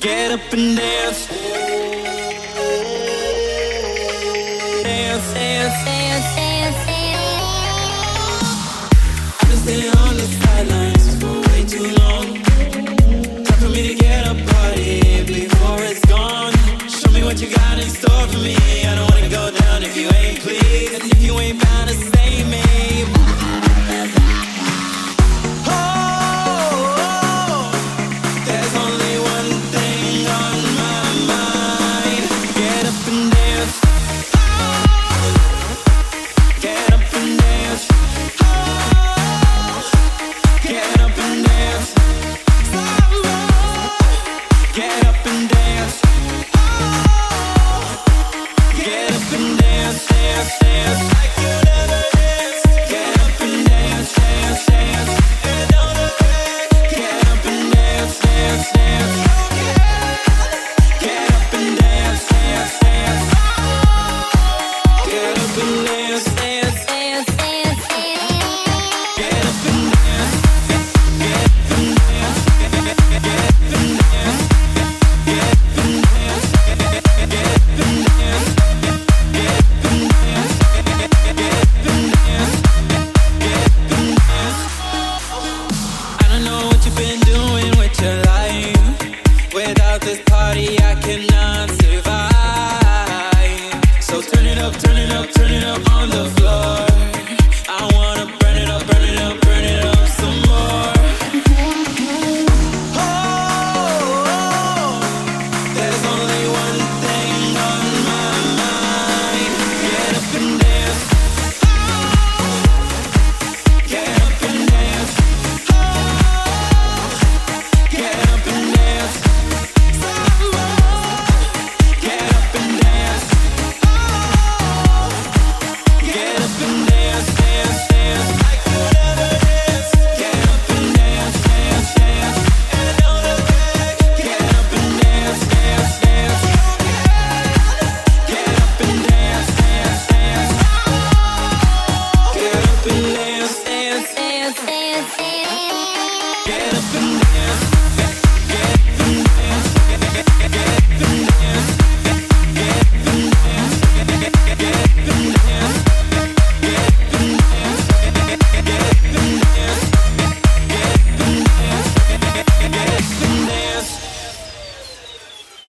Get up and dance. Dance, dance, dance, dance, dance. I've been standing on the sidelines for way too long. Time for me to get up, party before it's gone. Show me what you got in store for me. I don't wanna go down if you ain't pleased, and if you ain't bound to save me. Turn it up on the